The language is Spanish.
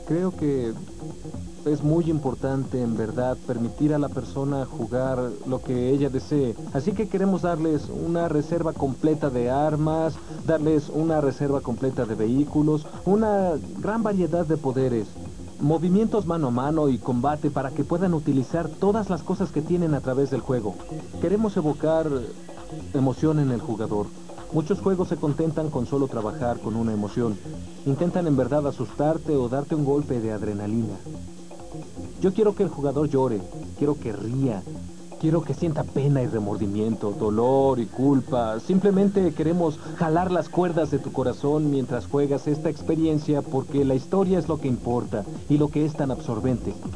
Creo que es muy importante, en verdad, permitir a la persona jugar lo que ella desee. Así que queremos darles una reserva completa de armas, darles una reserva completa de vehículos, una gran variedad de poderes, movimientos mano a mano y combate para que puedan utilizar todas las cosas que tienen a través del juego. Queremos evocar emoción en el jugador. Muchos juegos se contentan con solo trabajar con una emoción. Intentan en verdad asustarte o darte un golpe de adrenalina. Yo quiero que el jugador llore, quiero que ría, quiero que sienta pena y remordimiento, dolor y culpa. Simplemente queremos jalar las cuerdas de tu corazón mientras juegas esta experiencia porque la historia es lo que importa y lo que es tan absorbente.